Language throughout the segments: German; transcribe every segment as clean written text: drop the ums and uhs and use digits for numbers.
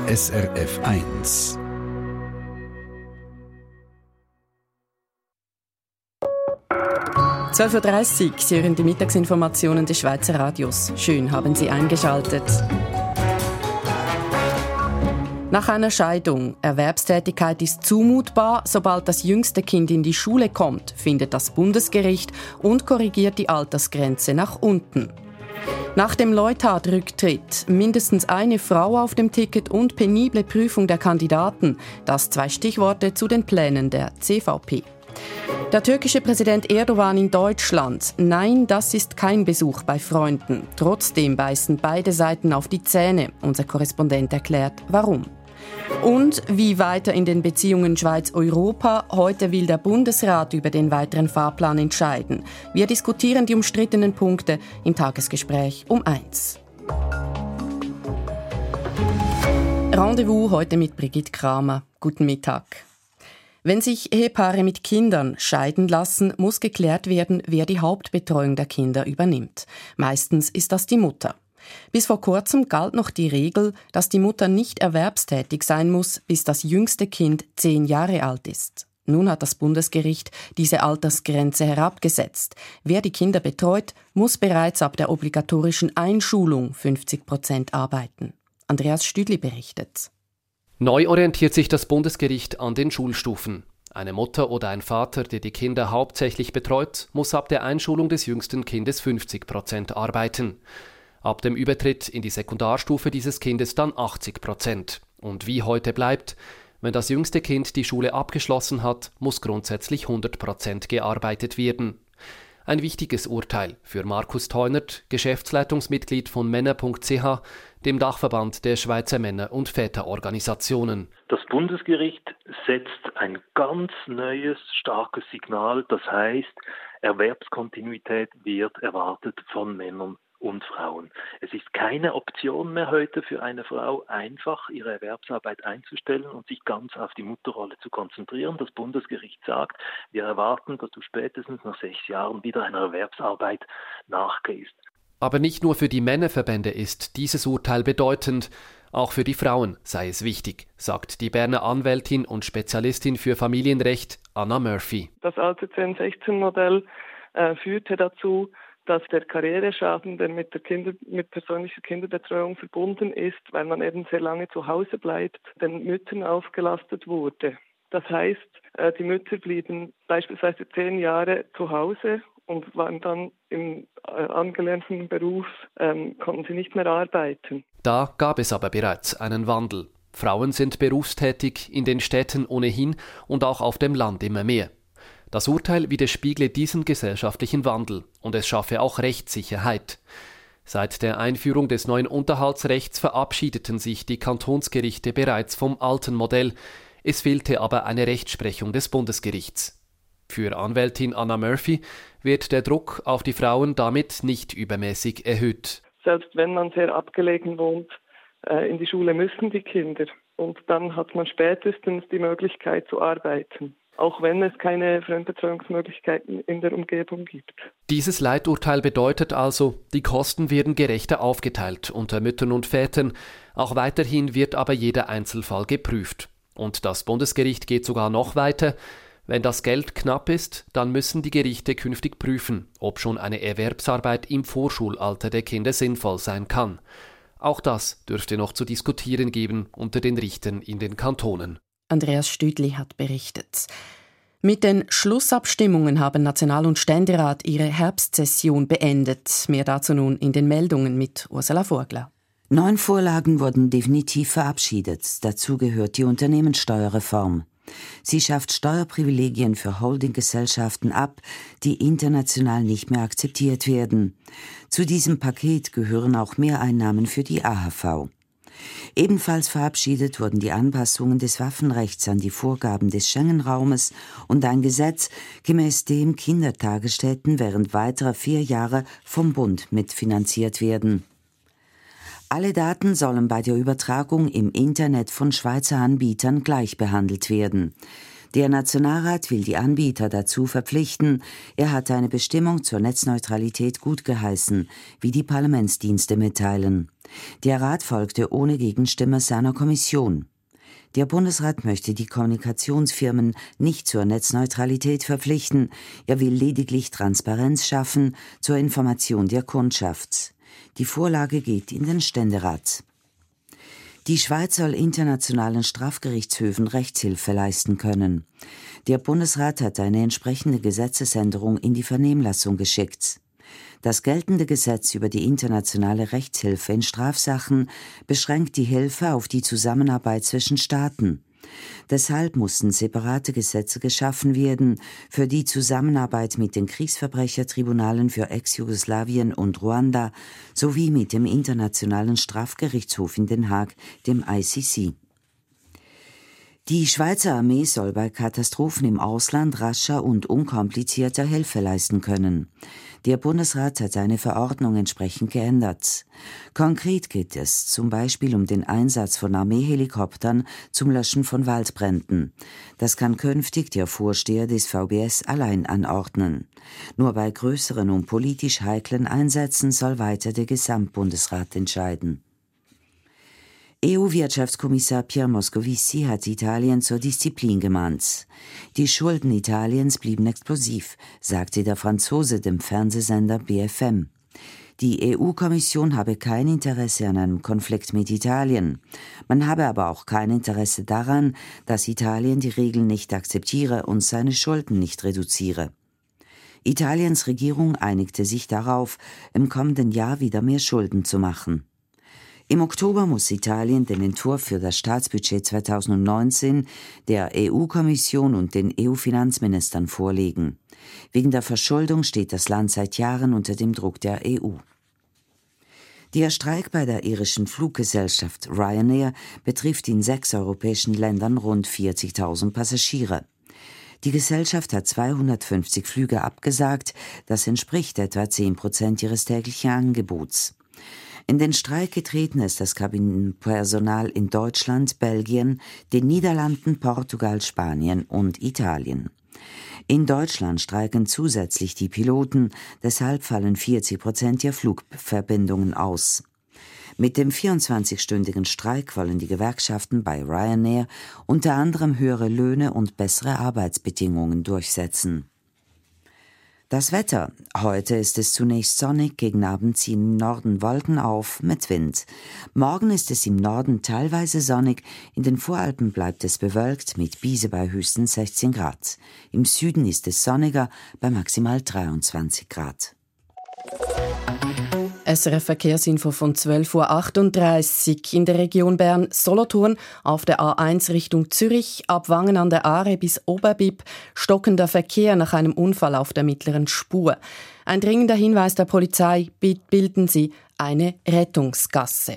SRF 1. (12:30 Uhr), Sie hören die Mittagsinformationen des Schweizer Radios. Schön haben Sie eingeschaltet. Nach einer Scheidung. Erwerbstätigkeit ist zumutbar, sobald das jüngste Kind in die Schule kommt, findet das Bundesgericht und korrigiert die Altersgrenze nach unten. Nach dem Leuthard-Rücktritt mindestens eine Frau auf dem Ticket und penible Prüfung der Kandidaten. Das 2 Stichworte zu den Plänen der CVP. Der türkische Präsident Erdogan in Deutschland. Nein, das ist kein Besuch bei Freunden. Trotzdem beißen beide Seiten auf die Zähne. Unser Korrespondent erklärt, warum. Und wie weiter in den Beziehungen Schweiz-Europa? Heute will der Bundesrat über den weiteren Fahrplan entscheiden. Wir diskutieren die umstrittenen Punkte im Tagesgespräch um 1. Rendezvous heute mit Brigitte Kramer. Guten Mittag. Wenn sich Ehepaare mit Kindern scheiden lassen, muss geklärt werden, wer die Hauptbetreuung der Kinder übernimmt. Meistens ist das die Mutter. Bis vor kurzem galt noch die Regel, dass die Mutter nicht erwerbstätig sein muss, bis das jüngste Kind 10 Jahre alt ist. Nun hat das Bundesgericht diese Altersgrenze herabgesetzt. Wer die Kinder betreut, muss bereits ab der obligatorischen Einschulung 50% arbeiten. Andreas Stüdli berichtet. Neu orientiert sich das Bundesgericht an den Schulstufen. Eine Mutter oder ein Vater, der die Kinder hauptsächlich betreut, muss ab der Einschulung des jüngsten Kindes 50% arbeiten. Ab dem Übertritt in die Sekundarstufe dieses Kindes dann 80%. Und wie heute bleibt, wenn das jüngste Kind die Schule abgeschlossen hat, muss grundsätzlich 100% gearbeitet werden. Ein wichtiges Urteil für Markus Teunert, Geschäftsleitungsmitglied von Männer.ch, dem Dachverband der Schweizer Männer- und Väterorganisationen. Das Bundesgericht setzt ein ganz neues, starkes Signal. Das heißt, Erwerbskontinuität wird erwartet von Männern und Frauen. Es ist keine Option mehr heute für eine Frau, einfach ihre Erwerbsarbeit einzustellen und sich ganz auf die Mutterrolle zu konzentrieren. Das Bundesgericht sagt, wir erwarten, dass du spätestens nach 6 Jahren wieder einer Erwerbsarbeit nachgehst. Aber nicht nur für die Männerverbände ist dieses Urteil bedeutend, auch für die Frauen sei es wichtig, sagt die Berner Anwältin und Spezialistin für Familienrecht Anna Murphy. Das alte 10-16-Modell führte dazu, dass der Karriereschaden, der mit persönlicher Kinderbetreuung verbunden ist, weil man eben sehr lange zu Hause bleibt, den Müttern aufgelastet wurde. Das heißt, die Mütter blieben beispielsweise 10 Jahre zu Hause und waren dann im angelernten Beruf, konnten sie nicht mehr arbeiten. Da gab es aber bereits einen Wandel. Frauen sind berufstätig, in den Städten ohnehin und auch auf dem Land immer mehr. Das Urteil widerspiegle diesen gesellschaftlichen Wandel und es schaffe auch Rechtssicherheit. Seit der Einführung des neuen Unterhaltsrechts verabschiedeten sich die Kantonsgerichte bereits vom alten Modell. Es fehlte aber eine Rechtsprechung des Bundesgerichts. Für Anwältin Anna Murphy wird der Druck auf die Frauen damit nicht übermäßig erhöht. Selbst wenn man sehr abgelegen wohnt, in die Schule müssen die Kinder. Und dann hat man spätestens die Möglichkeit zu arbeiten, auch wenn es keine Fremdbetreuungsmöglichkeiten in der Umgebung gibt. Dieses Leiturteil bedeutet also, die Kosten werden gerechter aufgeteilt unter Müttern und Vätern. Auch weiterhin wird aber jeder Einzelfall geprüft. Und das Bundesgericht geht sogar noch weiter. Wenn das Geld knapp ist, dann müssen die Gerichte künftig prüfen, ob schon eine Erwerbsarbeit im Vorschulalter der Kinder sinnvoll sein kann. Auch das dürfte noch zu diskutieren geben unter den Richtern in den Kantonen. Andreas Stüdli hat berichtet. Mit den Schlussabstimmungen haben National- und Ständerat ihre Herbstsession beendet. Mehr dazu nun in den Meldungen mit Ursula Vogler. 9 Vorlagen wurden definitiv verabschiedet. Dazu gehört die Unternehmenssteuerreform. Sie schafft Steuerprivilegien für Holdinggesellschaften ab, die international nicht mehr akzeptiert werden. Zu diesem Paket gehören auch Mehreinnahmen für die AHV. Ebenfalls verabschiedet wurden die Anpassungen des Waffenrechts an die Vorgaben des Schengen-Raumes und ein Gesetz, gemäß dem Kindertagesstätten während weiterer 4 Jahre vom Bund mitfinanziert werden. Alle Daten sollen bei der Übertragung im Internet von Schweizer Anbietern gleich behandelt werden. Der Nationalrat will die Anbieter dazu verpflichten. Er hat eine Bestimmung zur Netzneutralität gutgeheißen, wie die Parlamentsdienste mitteilen. Der Rat folgte ohne Gegenstimme seiner Kommission. Der Bundesrat möchte die Kommunikationsfirmen nicht zur Netzneutralität verpflichten, er will lediglich Transparenz schaffen zur Information der Kundschaft. Die Vorlage geht in den Ständerat. Die Schweiz soll internationalen Strafgerichtshöfen Rechtshilfe leisten können. Der Bundesrat hat eine entsprechende Gesetzesänderung in die Vernehmlassung geschickt. Das geltende Gesetz über die internationale Rechtshilfe in Strafsachen beschränkt die Hilfe auf die Zusammenarbeit zwischen Staaten. Deshalb mussten separate Gesetze geschaffen werden für die Zusammenarbeit mit den Kriegsverbrechertribunalen für Ex-Jugoslawien und Ruanda sowie mit dem Internationalen Strafgerichtshof in Den Haag, dem ICC. Die Schweizer Armee soll bei Katastrophen im Ausland rascher und unkomplizierter Hilfe leisten können. Der Bundesrat hat eine Verordnung entsprechend geändert. Konkret geht es zum Beispiel um den Einsatz von Armeehelikoptern zum Löschen von Waldbränden. Das kann künftig der Vorsteher des VBS allein anordnen. Nur bei größeren und politisch heiklen Einsätzen soll weiter der Gesamtbundesrat entscheiden. EU-Wirtschaftskommissar Pierre Moscovici hat Italien zur Disziplin gemahnt. Die Schulden Italiens blieben explosiv, sagte der Franzose dem Fernsehsender BFM. Die EU-Kommission habe kein Interesse an einem Konflikt mit Italien. Man habe aber auch kein Interesse daran, dass Italien die Regeln nicht akzeptiere und seine Schulden nicht reduziere. Italiens Regierung einigte sich darauf, im kommenden Jahr wieder mehr Schulden zu machen. Im Oktober muss Italien den Entwurf für das Staatsbudget 2019 der EU-Kommission und den EU-Finanzministern vorlegen. Wegen der Verschuldung steht das Land seit Jahren unter dem Druck der EU. Der Streik bei der irischen Fluggesellschaft Ryanair betrifft in 6 europäischen Ländern rund 40.000 Passagiere. Die Gesellschaft hat 250 Flüge abgesagt, das entspricht etwa 10% ihres täglichen Angebots. In den Streik getreten ist das Kabinenpersonal in Deutschland, Belgien, den Niederlanden, Portugal, Spanien und Italien. In Deutschland streiken zusätzlich die Piloten, deshalb fallen 40% der Flugverbindungen aus. Mit dem 24-stündigen Streik wollen die Gewerkschaften bei Ryanair unter anderem höhere Löhne und bessere Arbeitsbedingungen durchsetzen. Das Wetter. Heute ist es zunächst sonnig, gegen Abend ziehen im Norden Wolken auf mit Wind. Morgen ist es im Norden teilweise sonnig, in den Voralpen bleibt es bewölkt mit Biese bei höchstens 16 Grad. Im Süden ist es sonniger bei maximal 23 Grad. SRF Verkehrsinfo von 12.38 Uhr. In der Region Bern-Solothurn auf der A1 Richtung Zürich, ab Wangen an der Aare bis Oberbib, stockender Verkehr nach einem Unfall auf der mittleren Spur. Ein dringender Hinweis der Polizei, bilden Sie eine Rettungsgasse.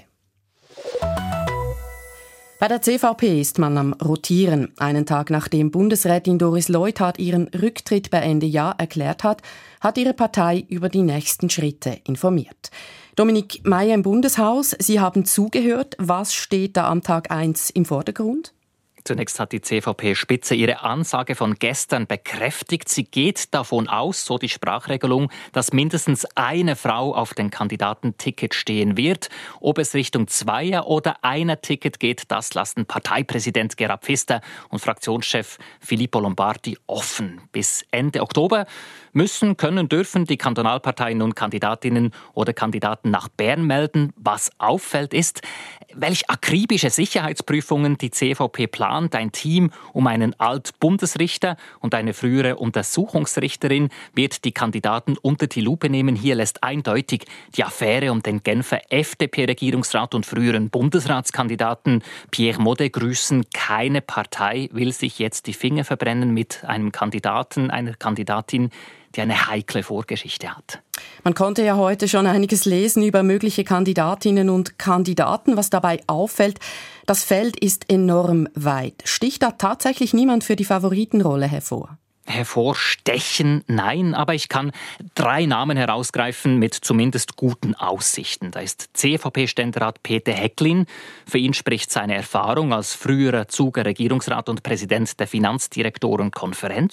Bei der CVP ist man am Rotieren. Einen Tag nachdem Bundesrätin Doris Leuthard ihren Rücktritt bei Ende Jahr erklärt hat, hat ihre Partei über die nächsten Schritte informiert. Dominik Meier im Bundeshaus, Sie haben zugehört. Was steht da am Tag 1 im Vordergrund? Zunächst hat die CVP-Spitze ihre Ansage von gestern bekräftigt. Sie geht davon aus, so die Sprachregelung, dass mindestens eine Frau auf dem Kandidatenticket stehen wird. Ob es Richtung Zweier- oder Einer-Ticket geht, das lassen Parteipräsident Gerhard Pfister und Fraktionschef Filippo Lombardi offen. Bis Ende Oktober dürfen die Kantonalparteien nun Kandidatinnen oder Kandidaten nach Bern melden. Was auffällt ist, welch akribische Sicherheitsprüfungen die CVP plant. Ein Team um einen Alt-Bundesrichter und eine frühere Untersuchungsrichterin wird die Kandidaten unter die Lupe nehmen. Hier lässt eindeutig die Affäre um den Genfer FDP-Regierungsrat und früheren Bundesratskandidaten Pierre Modet grüßen. Keine Partei will sich jetzt die Finger verbrennen mit einem Kandidaten, einer Kandidatin, die eine heikle Vorgeschichte hat. Man konnte ja heute schon einiges lesen über mögliche Kandidatinnen und Kandidaten. Was dabei auffällt, das Feld ist enorm weit. Sticht da tatsächlich niemand für die Favoritenrolle hervor? Hervorstechen, nein, aber ich kann 3 Namen herausgreifen mit zumindest guten Aussichten. Da ist CVP-Ständerat Peter Häcklin. Für ihn spricht seine Erfahrung als früherer Zuger Regierungsrat und Präsident der Finanzdirektorenkonferenz.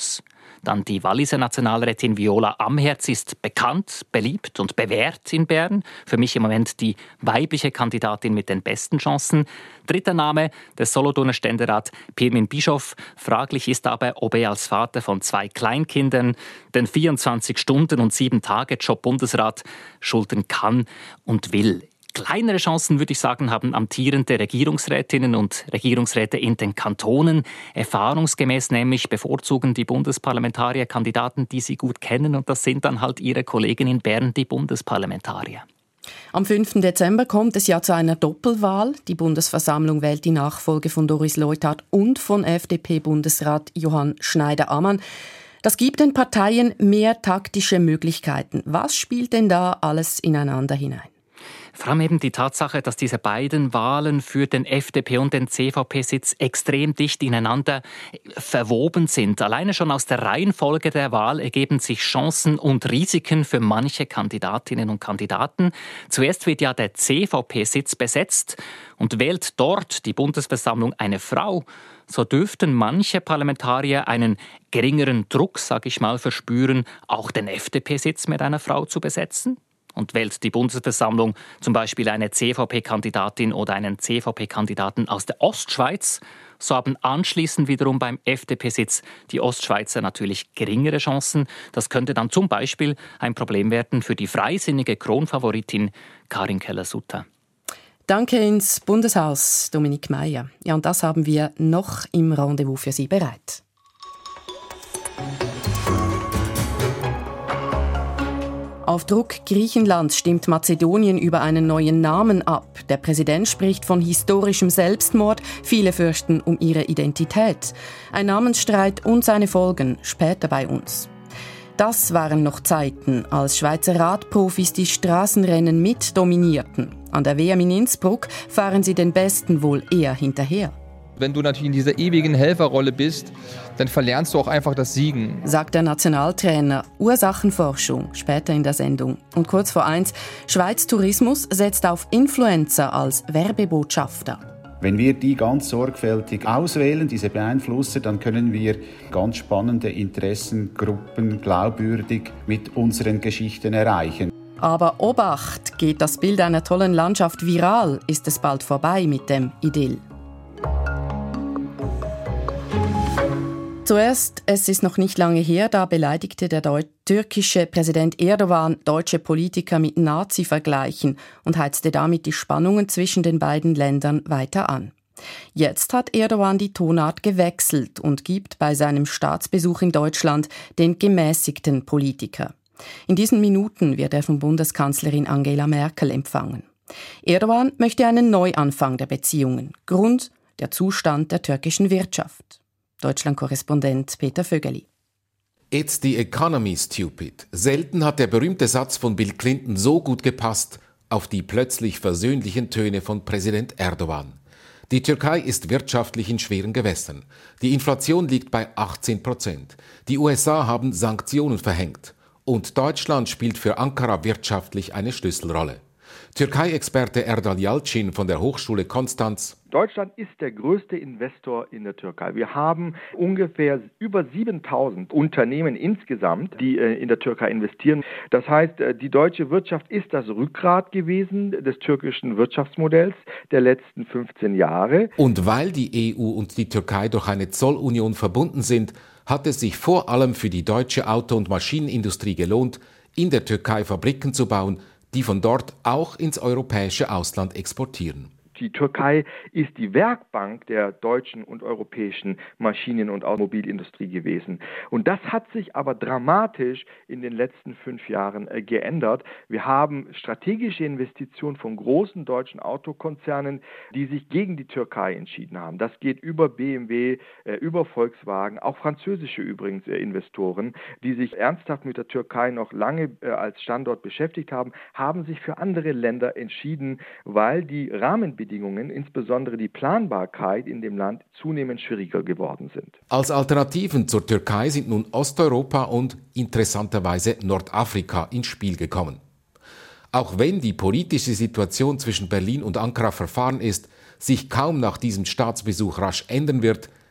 Dann die Walliser Nationalrätin Viola Amherz ist bekannt, beliebt und bewährt in Bern. Für mich im Moment die weibliche Kandidatin mit den besten Chancen. Dritter Name, der Solothurner Ständerat Pirmin Bischof. Fraglich ist aber, ob er als Vater von 2 Kleinkindern den 24-Stunden- und 7-Tage-Job Bundesrat schultern kann und will. Kleinere Chancen, würde ich sagen, haben amtierende Regierungsrätinnen und Regierungsräte in den Kantonen. Erfahrungsgemäß nämlich bevorzugen die Bundesparlamentarier Kandidaten, die sie gut kennen. Und das sind dann halt ihre Kollegen in Bern, die Bundesparlamentarier. Am 5. Dezember kommt es ja zu einer Doppelwahl. Die Bundesversammlung wählt die Nachfolge von Doris Leuthard und von FDP-Bundesrat Johann Schneider-Ammann. Das gibt den Parteien mehr taktische Möglichkeiten. Was spielt denn da alles ineinander hinein? Vor allem eben die Tatsache, dass diese beiden Wahlen für den FDP- und den CVP-Sitz extrem dicht ineinander verwoben sind. Alleine schon aus der Reihenfolge der Wahl ergeben sich Chancen und Risiken für manche Kandidatinnen und Kandidaten. Zuerst wird ja der CVP-Sitz besetzt und wählt dort die Bundesversammlung eine Frau. So dürften manche Parlamentarier einen geringeren Druck, sage ich mal, verspüren, auch den FDP-Sitz mit einer Frau zu besetzen. Und wählt die Bundesversammlung zum Beispiel eine CVP-Kandidatin oder einen CVP-Kandidaten aus der Ostschweiz, so haben anschließend wiederum beim FDP-Sitz die Ostschweizer natürlich geringere Chancen. Das könnte dann zum Beispiel ein Problem werden für die freisinnige Kronfavoritin Karin Keller-Sutter. Danke ins Bundeshaus, Dominik Meier. Ja, und das haben wir noch im Rendezvous für Sie bereit. Auf Druck Griechenlands stimmt Mazedonien über einen neuen Namen ab. Der Präsident spricht von historischem Selbstmord. Viele fürchten um ihre Identität. Ein Namensstreit und seine Folgen später bei uns. Das waren noch Zeiten, als Schweizer Radprofis die Straßenrennen mit dominierten. An der WM in Innsbruck fahren sie den Besten wohl eher hinterher. Wenn du natürlich in dieser ewigen Helferrolle bist, dann verlernst du auch einfach das Siegen. Sagt der Nationaltrainer. Ursachenforschung, später in der Sendung. Und kurz vor 1, Schweiz Tourismus setzt auf Influencer als Werbebotschafter. Wenn wir die ganz sorgfältig auswählen, diese Beeinflusser, dann können wir ganz spannende Interessengruppen glaubwürdig mit unseren Geschichten erreichen. Aber Obacht, geht das Bild einer tollen Landschaft viral, ist es bald vorbei mit dem Idyll. Zuerst, es ist noch nicht lange her, da beleidigte der türkische Präsident Erdogan deutsche Politiker mit Nazi-Vergleichen und heizte damit die Spannungen zwischen den beiden Ländern weiter an. Jetzt hat Erdogan die Tonart gewechselt und gibt bei seinem Staatsbesuch in Deutschland den gemäßigten Politiker. In diesen Minuten wird er von Bundeskanzlerin Angela Merkel empfangen. Erdogan möchte einen Neuanfang der Beziehungen. Grund der Zustand der türkischen Wirtschaft. Deutschland-Korrespondent Peter Vögeli. It's the economy, stupid. Selten hat der berühmte Satz von Bill Clinton so gut gepasst auf die plötzlich versöhnlichen Töne von Präsident Erdogan. Die Türkei ist wirtschaftlich in schweren Gewässern. Die Inflation liegt bei 18%. Die USA haben Sanktionen verhängt. Und Deutschland spielt für Ankara wirtschaftlich eine Schlüsselrolle. Türkei-Experte Erdal Yalcin von der Hochschule Konstanz. Deutschland ist der größte Investor in der Türkei. Wir haben ungefähr über 7.000 Unternehmen insgesamt, die in der Türkei investieren. Das heißt, die deutsche Wirtschaft ist das Rückgrat gewesen des türkischen Wirtschaftsmodells der letzten 15 Jahre. Und weil die EU und die Türkei durch eine Zollunion verbunden sind, hat es sich vor allem für die deutsche Auto- und Maschinenindustrie gelohnt, in der Türkei Fabriken zu bauen, die von dort auch ins europäische Ausland exportieren. Die Türkei ist die Werkbank der deutschen und europäischen Maschinen- und Automobilindustrie gewesen. Und das hat sich aber dramatisch in den letzten 5 Jahren geändert. Wir haben strategische Investitionen von großen deutschen Autokonzernen, die sich gegen die Türkei entschieden haben. Das geht über BMW, über Volkswagen, auch französische übrigens Investoren, die sich ernsthaft mit der Türkei noch lange als Standort beschäftigt haben, haben sich für andere Länder entschieden, weil die Rahmenbedingungen, insbesondere die Planbarkeit in dem Land, zunehmend schwieriger geworden sind. Als Alternativen zur Türkei sind nun Osteuropa und interessanterweise Nordafrika ins Spiel gekommen. Auch wenn die politische Situation zwischen Berlin und Ankara verfahren ist, sich kaum nach diesem Staatsbesuch rasch ändern wird,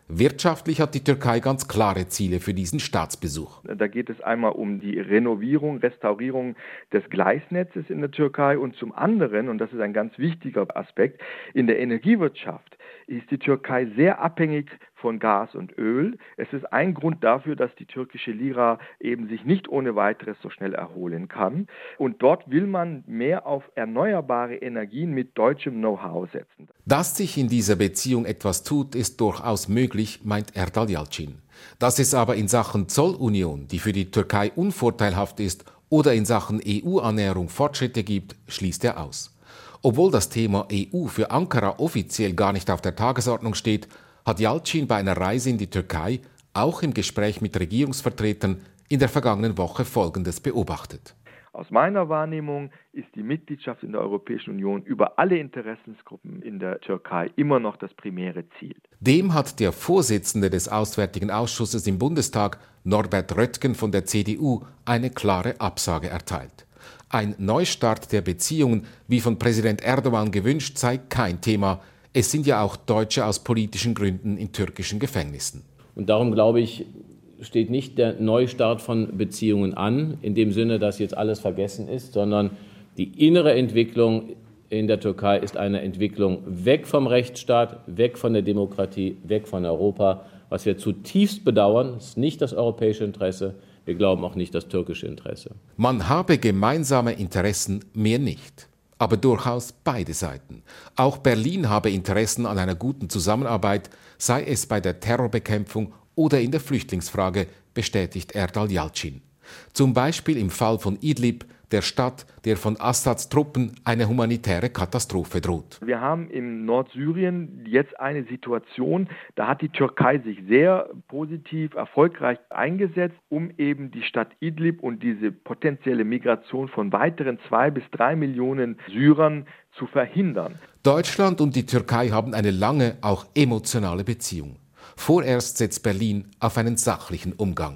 Wirtschaftlich hat die Türkei ganz klare Ziele für diesen Staatsbesuch. Da geht es einmal um die Renovierung, Restaurierung des Gleisnetzes in der Türkei und zum anderen, und das ist ein ganz wichtiger Aspekt, in der Energiewirtschaft ist die Türkei sehr abhängig von Gas und Öl. Es ist ein Grund dafür, dass die türkische Lira eben sich nicht ohne weiteres so schnell erholen kann. Und dort will man mehr auf erneuerbare Energien mit deutschem Know-how setzen. Dass sich in dieser Beziehung etwas tut, ist durchaus möglich, meint Erdal Yalcin. Dass es aber in Sachen Zollunion, die für die Türkei unvorteilhaft ist, oder in Sachen EU-Annäherung Fortschritte gibt, schließt er aus. Obwohl das Thema EU für Ankara offiziell gar nicht auf der Tagesordnung steht, hat Yalcin bei einer Reise in die Türkei, auch im Gespräch mit Regierungsvertretern, in der vergangenen Woche Folgendes beobachtet. Aus meiner Wahrnehmung ist die Mitgliedschaft in der Europäischen Union über alle Interessensgruppen in der Türkei immer noch das primäre Ziel. Dem hat der Vorsitzende des Auswärtigen Ausschusses im Bundestag, Norbert Röttgen von der CDU, eine klare Absage erteilt. Ein Neustart der Beziehungen, wie von Präsident Erdogan gewünscht, sei kein Thema. Es sind ja auch Deutsche aus politischen Gründen in türkischen Gefängnissen. Und darum, glaube ich, steht nicht der Neustart von Beziehungen an, in dem Sinne, dass jetzt alles vergessen ist, sondern die innere Entwicklung in der Türkei ist eine Entwicklung weg vom Rechtsstaat, weg von der Demokratie, weg von Europa. Was wir zutiefst bedauern, ist nicht das europäische Interesse. Wir glauben auch nicht das türkische Interesse. Man habe gemeinsame Interessen, mehr nicht. Aber durchaus beide Seiten. Auch Berlin habe Interessen an einer guten Zusammenarbeit, sei es bei der Terrorbekämpfung oder in der Flüchtlingsfrage, bestätigt Erdal Yalcin. Zum Beispiel im Fall von Idlib, der Stadt, der von Assads Truppen eine humanitäre Katastrophe droht. Wir haben in Nordsyrien jetzt eine Situation, da hat die Türkei sich sehr positiv, erfolgreich eingesetzt, um eben die Stadt Idlib und diese potenzielle Migration von weiteren 2 bis 3 Millionen Syrern zu verhindern. Deutschland und die Türkei haben eine lange, auch emotionale Beziehung. Vorerst setzt Berlin auf einen sachlichen Umgang.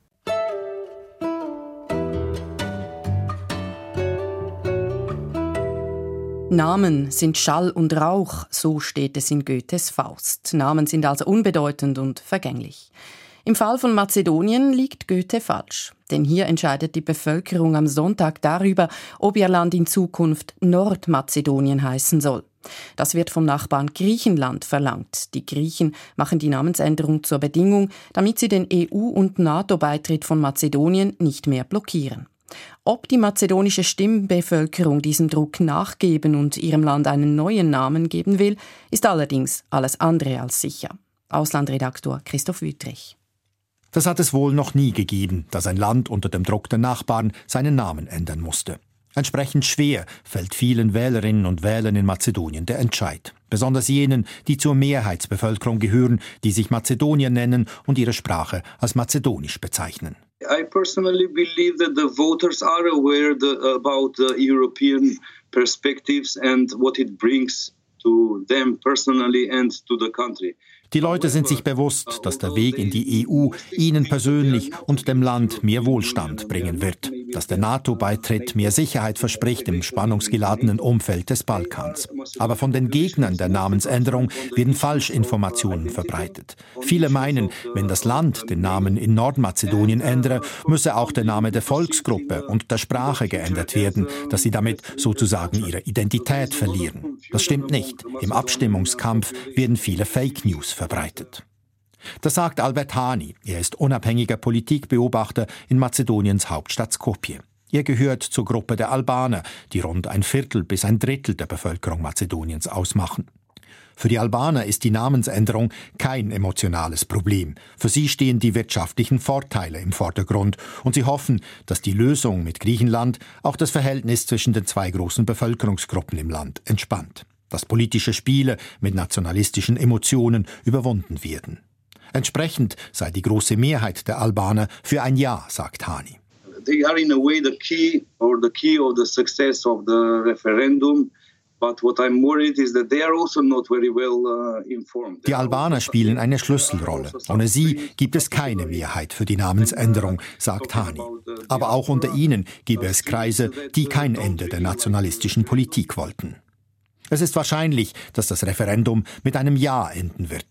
Namen sind Schall und Rauch, so steht es in Goethes Faust. Namen sind also unbedeutend und vergänglich. Im Fall von Mazedonien liegt Goethe falsch. Denn hier entscheidet die Bevölkerung am Sonntag darüber, ob ihr Land in Zukunft Nordmazedonien heißen soll. Das wird vom Nachbarn Griechenland verlangt. Die Griechen machen die Namensänderung zur Bedingung, damit sie den EU- und NATO-Beitritt von Mazedonien nicht mehr blockieren. Ob die mazedonische Stimmbevölkerung diesem Druck nachgeben und ihrem Land einen neuen Namen geben will, ist allerdings alles andere als sicher. Auslandredaktor Christoph Wüttrich. Das hat es wohl noch nie gegeben, dass ein Land unter dem Druck der Nachbarn seinen Namen ändern musste. Entsprechend schwer fällt vielen Wählerinnen und Wählern in Mazedonien der Entscheid. Besonders jenen, die zur Mehrheitsbevölkerung gehören, die sich Mazedonier nennen und ihre Sprache als mazedonisch bezeichnen. I personally believe that the voters are aware about the European perspectives and what it brings to them personally and to the country. Die Leute sind sich bewusst, dass der Weg in die EU ihnen persönlich und dem Land mehr Wohlstand bringen wird, dass der NATO-Beitritt mehr Sicherheit verspricht im spannungsgeladenen Umfeld des Balkans. Aber von den Gegnern der Namensänderung werden Falschinformationen verbreitet. Viele meinen, wenn das Land den Namen in Nordmazedonien ändere, müsse auch der Name der Volksgruppe und der Sprache geändert werden, dass sie damit sozusagen ihre Identität verlieren. Das stimmt nicht. Im Abstimmungskampf werden viele Fake News verbreitet. Das sagt Albert Hani. Er ist unabhängiger Politikbeobachter in Mazedoniens Hauptstadt Skopje. Er gehört zur Gruppe der Albaner, die rund 1/4 bis 1/3 der Bevölkerung Mazedoniens ausmachen. Für die Albaner ist die Namensänderung kein emotionales Problem. Für sie stehen die wirtschaftlichen Vorteile im Vordergrund und sie hoffen, dass die Lösung mit Griechenland auch das Verhältnis zwischen den 2 großen Bevölkerungsgruppen im Land entspannt. Dass politische Spiele mit nationalistischen Emotionen überwunden werden. Entsprechend sei die große Mehrheit der Albaner für ein Ja, sagt Hani. They are in a way the key of the success of the referendum. But what I'm worried is that they are also not very well informed. Die Albaner spielen eine Schlüsselrolle. Ohne sie gibt es keine Mehrheit für die Namensänderung, sagt Hani. Aber auch unter ihnen gäbe es Kreise, die kein Ende der nationalistischen Politik wollten. Es ist wahrscheinlich, dass das Referendum mit einem Ja enden wird.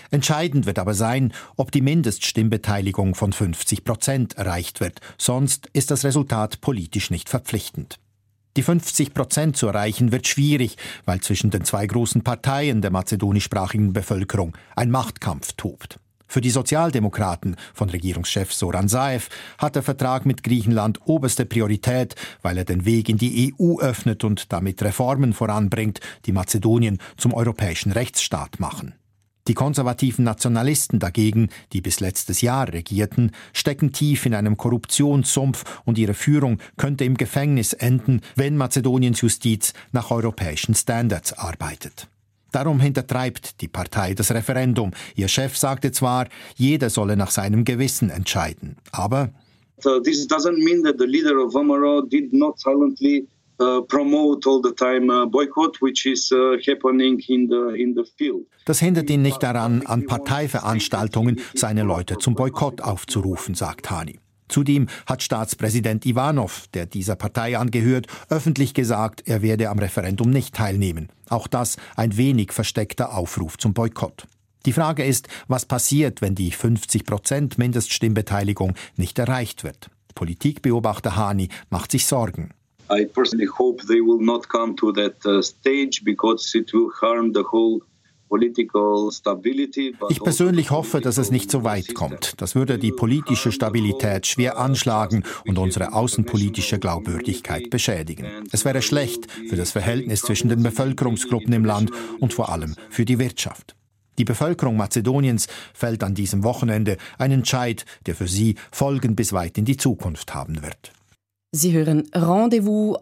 Entscheidend wird aber sein, ob die Mindeststimmbeteiligung von 50% erreicht wird. Sonst ist das Resultat politisch nicht verpflichtend. Die 50% zu erreichen wird schwierig, weil zwischen den zwei großen Parteien der mazedonischsprachigen Bevölkerung ein Machtkampf tobt. Für die Sozialdemokraten von Regierungschef Zoran Zaev hat der Vertrag mit Griechenland oberste Priorität, weil er den Weg in die EU öffnet und damit Reformen voranbringt, die Mazedonien zum europäischen Rechtsstaat machen. Die konservativen Nationalisten dagegen, die bis letztes Jahr regierten, stecken tief in einem Korruptionssumpf und ihre Führung könnte im Gefängnis enden, wenn Mazedoniens Justiz nach europäischen Standards arbeitet. Darum hintertreibt die Partei das Referendum. Ihr Chef sagte zwar, jeder solle nach seinem Gewissen entscheiden, aber this doesn't mean that the leader of VMRO did not silently promote all the time boycott, which is happening in the field. Das hindert ihn nicht daran, an Parteiveranstaltungen seine Leute zum Boykott aufzurufen, sagt Hani. Zudem hat Staatspräsident Ivanov, der dieser Partei angehört, öffentlich gesagt, er werde am Referendum nicht teilnehmen. Auch das ein wenig versteckter Aufruf zum Boykott. Die Frage ist, was passiert, wenn die 50% Mindeststimmbeteiligung nicht erreicht wird. Politikbeobachter Hani macht sich Sorgen. I personally hope they will not come to that stage because it will harm the whole political stability. Ich persönlich hoffe, dass es nicht so weit kommt. Das würde die politische Stabilität schwer anschlagen und unsere außenpolitische Glaubwürdigkeit beschädigen. Es wäre schlecht für das Verhältnis zwischen den Bevölkerungsgruppen im Land und vor allem für die Wirtschaft. Die Bevölkerung Mazedoniens fällt an diesem Wochenende ein Entscheid, der für sie Folgen bis weit in die Zukunft haben wird. Sie hören Rendezvous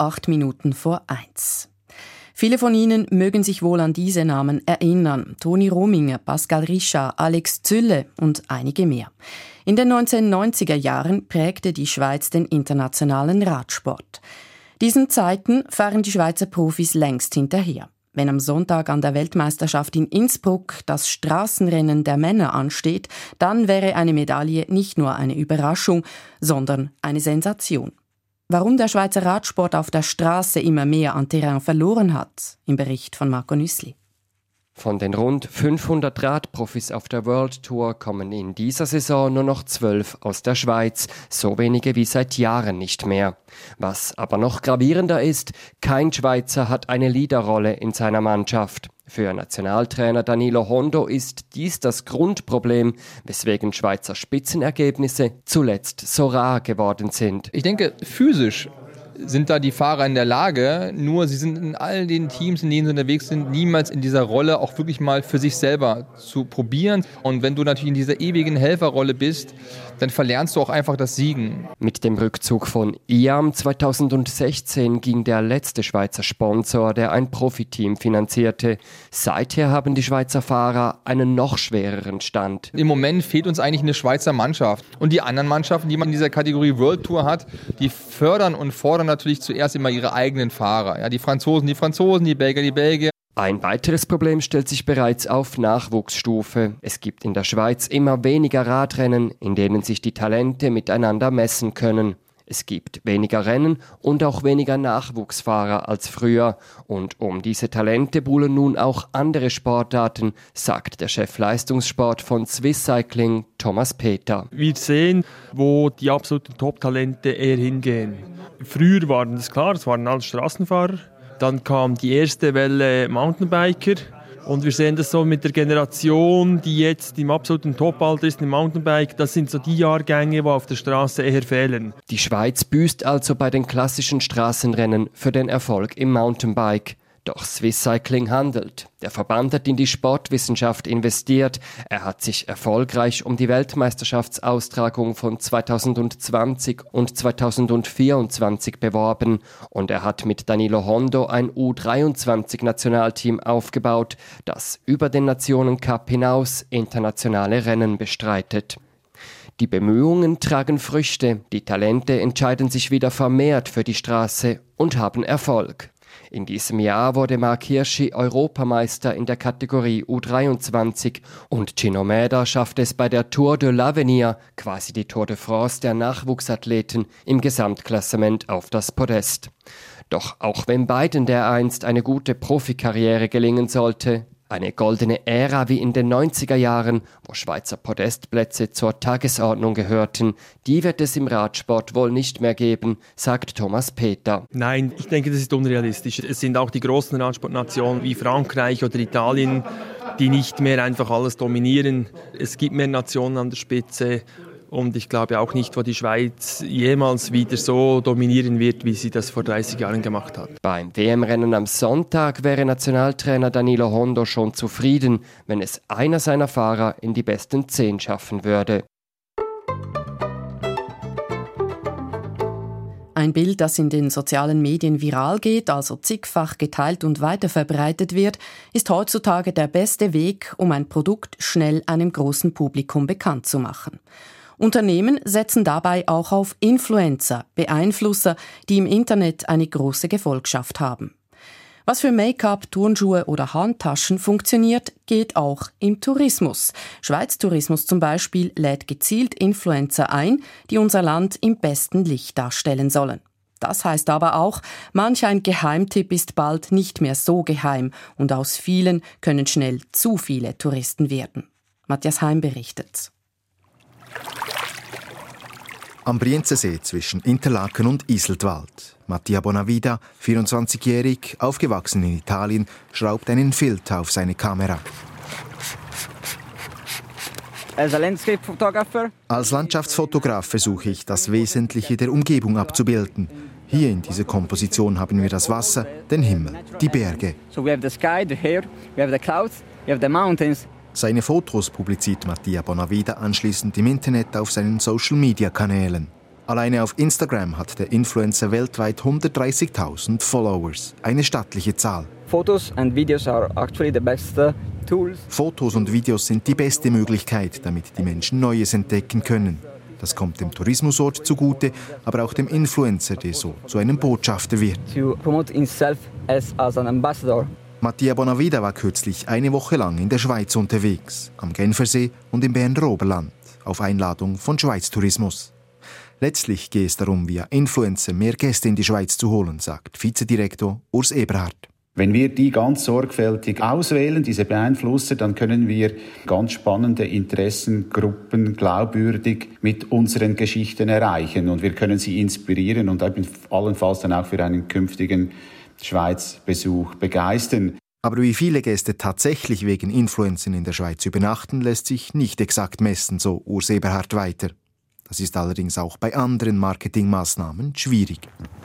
1:08. Viele von Ihnen mögen sich wohl an diese Namen erinnern. Toni Rominger, Pascal Richard, Alex Zülle und einige mehr. In den 1990er Jahren prägte die Schweiz den internationalen Radsport. Diesen Zeiten fahren die Schweizer Profis längst hinterher. Wenn am Sonntag an der Weltmeisterschaft in Innsbruck das Straßenrennen der Männer ansteht, dann wäre eine Medaille nicht nur eine Überraschung, sondern eine Sensation. Warum der Schweizer Radsport auf der Straße immer mehr an Terrain verloren hat, im Bericht von Marco Nüssli. Von den rund 500 Radprofis auf der World Tour kommen in dieser Saison nur noch 12 aus der Schweiz, so wenige wie seit Jahren nicht mehr. Was aber noch gravierender ist, kein Schweizer hat eine Leaderrolle in seiner Mannschaft. Für Nationaltrainer Danilo Hondo ist dies das Grundproblem, weswegen Schweizer Spitzenergebnisse zuletzt so rar geworden sind. Ich denke, physisch sind da die Fahrer in der Lage, nur sie sind in all den Teams, in denen sie unterwegs sind, niemals in dieser Rolle auch wirklich mal für sich selber zu probieren. Und wenn du natürlich in dieser ewigen Helferrolle bist, dann verlernst du auch einfach das Siegen. Mit dem Rückzug von IAM 2016 ging der letzte Schweizer Sponsor, der ein Profiteam finanzierte. Seither haben die Schweizer Fahrer einen noch schwereren Stand. Im Moment fehlt uns eigentlich eine Schweizer Mannschaft. Und die anderen Mannschaften, die man in dieser Kategorie World Tour hat, die fördern und fordern natürlich zuerst immer ihre eigenen Fahrer. Ja, die Franzosen, die Belgier, die Belgier. Ein weiteres Problem stellt sich bereits auf Nachwuchsstufe. Es gibt in der Schweiz immer weniger Radrennen, in denen sich die Talente miteinander messen können. Es gibt weniger Rennen und auch weniger Nachwuchsfahrer als früher. Und um diese Talente buhlen nun auch andere Sportarten, sagt der Chef Leistungssport von Swiss Cycling, Thomas Peter. Wir sehen, wo die absoluten Top-Talente eher hingehen. Früher waren das klar, das waren alles Straßenfahrer. Dann kam die erste Welle Mountainbiker. Und wir sehen das so mit der Generation, die jetzt im absoluten Topalter ist im Mountainbike. Das sind so die Jahrgänge, die auf der Straße eher fehlen. Die Schweiz büßt also bei den klassischen Straßenrennen für den Erfolg im Mountainbike. Doch Swiss Cycling handelt. Der Verband hat in die Sportwissenschaft investiert. Er hat sich erfolgreich um die Weltmeisterschaftsaustragung von 2020 und 2024 beworben. Und er hat mit Danilo Hondo ein U23-Nationalteam aufgebaut, das über den Nationencup hinaus internationale Rennen bestreitet. Die Bemühungen tragen Früchte. Die Talente entscheiden sich wieder vermehrt für die Straße und haben Erfolg. In diesem Jahr wurde Marc Hirschi Europameister in der Kategorie U23 und Gino Mäder schaffte es bei der Tour de l'Avenir, quasi die Tour de France der Nachwuchsathleten, im Gesamtklassement auf das Podest. Doch auch wenn beiden dereinst eine gute Profikarriere gelingen sollte, Eine goldene Ära wie in den 90er Jahren, wo Schweizer Podestplätze zur Tagesordnung gehörten, die wird es im Radsport wohl nicht mehr geben, sagt Thomas Peter. Nein, ich denke, das ist unrealistisch. Es sind auch die großen Radsportnationen wie Frankreich oder Italien, die nicht mehr einfach alles dominieren. Es gibt mehr Nationen an der Spitze. Und ich glaube auch nicht, wo die Schweiz jemals wieder so dominieren wird, wie sie das vor 30 Jahren gemacht hat. Beim WM-Rennen am Sonntag wäre Nationaltrainer Danilo Hondo schon zufrieden, wenn es einer seiner Fahrer in die besten 10 schaffen würde. Ein Bild, das in den sozialen Medien viral geht, also zigfach geteilt und weiterverbreitet wird, ist heutzutage der beste Weg, um ein Produkt schnell einem großen Publikum bekannt zu machen. Unternehmen setzen dabei auch auf Influencer, Beeinflusser, die im Internet eine große Gefolgschaft haben. Was für Make-up, Turnschuhe oder Handtaschen funktioniert, geht auch im Tourismus. Schweiz Tourismus zum Beispiel lädt gezielt Influencer ein, die unser Land im besten Licht darstellen sollen. Das heißt aber auch, manch ein Geheimtipp ist bald nicht mehr so geheim und aus vielen können schnell zu viele Touristen werden. Matthias Heim berichtet. Am Brienzensee zwischen Interlaken und Iseltwald. Mattia Bonavida, 24-jährig, aufgewachsen in Italien, schraubt einen Filter auf seine Kamera. Als Landschaftsfotograf versuche ich, das Wesentliche der Umgebung abzubilden. Hier in dieser Komposition haben wir das Wasser, den Himmel, die Berge. Seine Fotos publiziert Mattia Bonavida anschließend im Internet auf seinen Social-Media-Kanälen. Alleine auf Instagram hat der Influencer weltweit 130.000 Followers, eine stattliche Zahl. Fotos und Videos und Videos sind die beste Möglichkeit, damit die Menschen Neues entdecken können. Das kommt dem Tourismusort zugute, aber auch dem Influencer, der so zu einem Botschafter wird. To promote himself as an ambassador. Mattia Bonavida war kürzlich eine Woche lang in der Schweiz unterwegs, am Genfersee und im Berner Oberland, auf Einladung von Schweiz Tourismus. Letztlich geht es darum, via Influencer mehr Gäste in die Schweiz zu holen, sagt Vizedirektor Urs Eberhard. Wenn wir die ganz sorgfältig auswählen, diese Beeinflusser, dann können wir ganz spannende Interessengruppen glaubwürdig mit unseren Geschichten erreichen. Und wir können sie inspirieren und allenfalls dann auch für einen künftigen Schweizbesuch begeistern. Aber wie viele Gäste tatsächlich wegen Influencern in der Schweiz übernachten, lässt sich nicht exakt messen, so Urs Eberhard weiter. Das ist allerdings auch bei anderen Marketingmaßnahmen schwierig.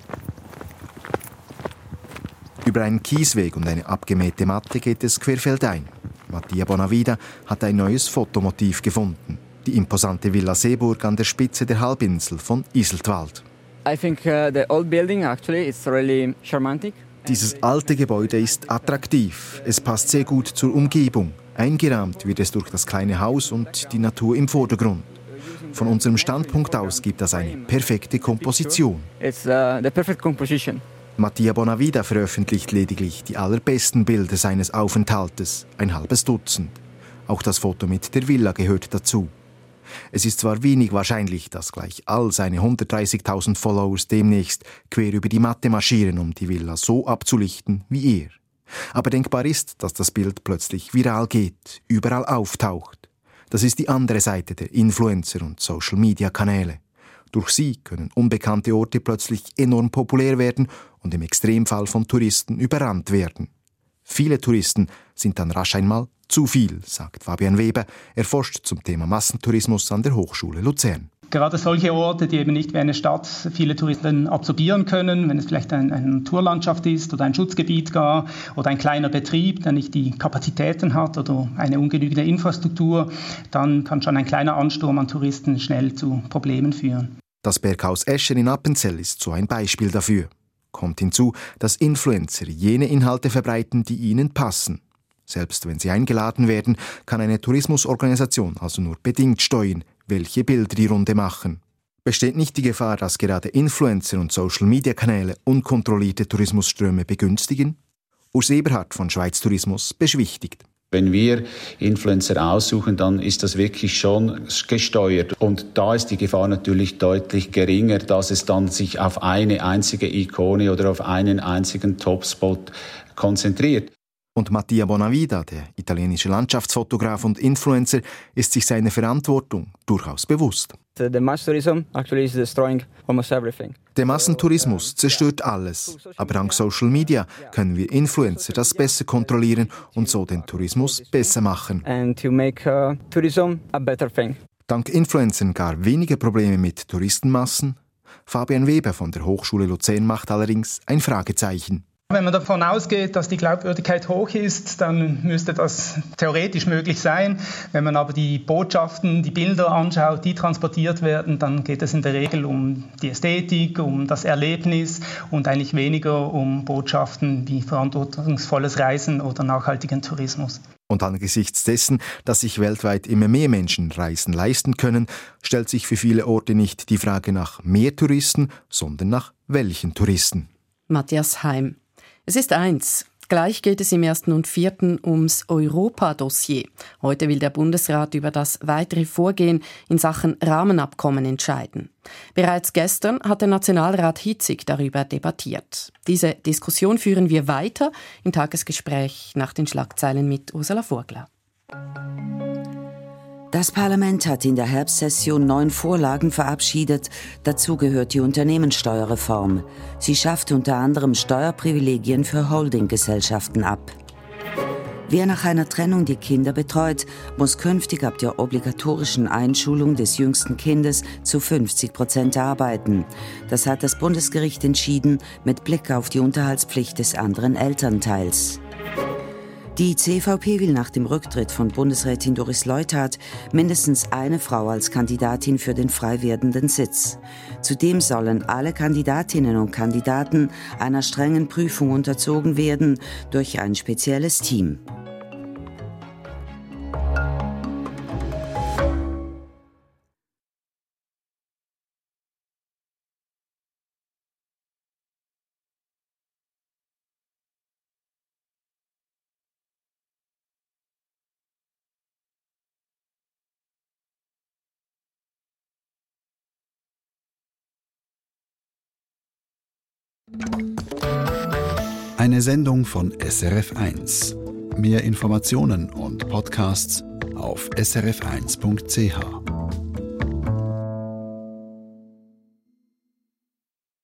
Über einen Kiesweg und eine abgemähte Matte geht es querfeldein. Mattia Bonavida hat ein neues Fotomotiv gefunden. Die imposante Villa Seeburg an der Spitze der Halbinsel von Iseltwald. I think the old building actually is really charming. Dieses alte Gebäude ist attraktiv. Es passt sehr gut zur Umgebung. Eingerahmt wird es durch das kleine Haus und die Natur im Vordergrund. Von unserem Standpunkt aus gibt das eine perfekte Komposition. It's the perfect composition. Mattia Bonavida veröffentlicht lediglich die allerbesten Bilder seines Aufenthaltes, ein halbes Dutzend. Auch das Foto mit der Villa gehört dazu. Es ist zwar wenig wahrscheinlich, dass gleich all seine 130.000 Followers demnächst quer über die Matte marschieren, um die Villa so abzulichten wie er. Aber denkbar ist, dass das Bild plötzlich viral geht, überall auftaucht. Das ist die andere Seite der Influencer- und Social-Media-Kanäle. Durch sie können unbekannte Orte plötzlich enorm populär werden und im Extremfall von Touristen überrannt werden. Viele Touristen sind dann rasch einmal zu viel, sagt Fabian Weber. Er forscht zum Thema Massentourismus an der Hochschule Luzern. Gerade solche Orte, die eben nicht wie eine Stadt viele Touristen absorbieren können, wenn es vielleicht eine Naturlandschaft ist oder ein Schutzgebiet gar oder ein kleiner Betrieb, der nicht die Kapazitäten hat oder eine ungenügende Infrastruktur, dann kann schon ein kleiner Ansturm an Touristen schnell zu Problemen führen. Das Berghaus Escher in Appenzell ist so ein Beispiel dafür. Kommt hinzu, dass Influencer jene Inhalte verbreiten, die ihnen passen. Selbst wenn sie eingeladen werden, kann eine Tourismusorganisation also nur bedingt steuern, welche Bilder die Runde machen. Besteht nicht die Gefahr, dass gerade Influencer und Social-Media-Kanäle unkontrollierte Tourismusströme begünstigen? Urs Eberhard von Schweiz Tourismus beschwichtigt. Wenn wir Influencer aussuchen, dann ist das wirklich schon gesteuert. Und da ist die Gefahr natürlich deutlich geringer, dass es dann sich auf eine einzige Ikone oder auf einen einzigen Topspot konzentriert. Und Mattia Bonavida, der italienische Landschaftsfotograf und Influencer, ist sich seiner Verantwortung durchaus bewusst. The mass tourism actually is destroying almost everything. Der Massentourismus zerstört alles. Aber dank Social Media können wir Influencer das besser kontrollieren und so den Tourismus besser machen. And to make tourism a better thing. Dank Influencern gar weniger Probleme mit Touristenmassen? Fabian Weber von der Hochschule Luzern macht allerdings ein Fragezeichen. Wenn man davon ausgeht, dass die Glaubwürdigkeit hoch ist, dann müsste das theoretisch möglich sein. Wenn man aber die Botschaften, die Bilder anschaut, die transportiert werden, dann geht es in der Regel um die Ästhetik, um das Erlebnis und eigentlich weniger um Botschaften wie verantwortungsvolles Reisen oder nachhaltigen Tourismus. Und angesichts dessen, dass sich weltweit immer mehr Menschen Reisen leisten können, stellt sich für viele Orte nicht die Frage nach mehr Touristen, sondern nach welchen Touristen. Matthias Heim. Es ist 1. Gleich geht es im 1. und 4. ums Europa-Dossier. Heute will der Bundesrat über das weitere Vorgehen in Sachen Rahmenabkommen entscheiden. Bereits gestern hat der Nationalrat hitzig darüber debattiert. Diese Diskussion führen wir weiter im Tagesgespräch nach den Schlagzeilen mit Ursula Vogler. Das Parlament hat in der Herbstsession 9 Vorlagen verabschiedet. Dazu gehört die Unternehmenssteuerreform. Sie schafft unter anderem Steuerprivilegien für Holdinggesellschaften ab. Wer nach einer Trennung die Kinder betreut, muss künftig ab der obligatorischen Einschulung des jüngsten Kindes zu 50% arbeiten. Das hat das Bundesgericht entschieden mit Blick auf die Unterhaltspflicht des anderen Elternteils. Die CVP will nach dem Rücktritt von Bundesrätin Doris Leuthard mindestens eine Frau als Kandidatin für den frei werdenden Sitz. Zudem sollen alle Kandidatinnen und Kandidaten einer strengen Prüfung unterzogen werden durch ein spezielles Team. Eine Sendung von SRF1. Mehr Informationen und Podcasts auf srf1.ch.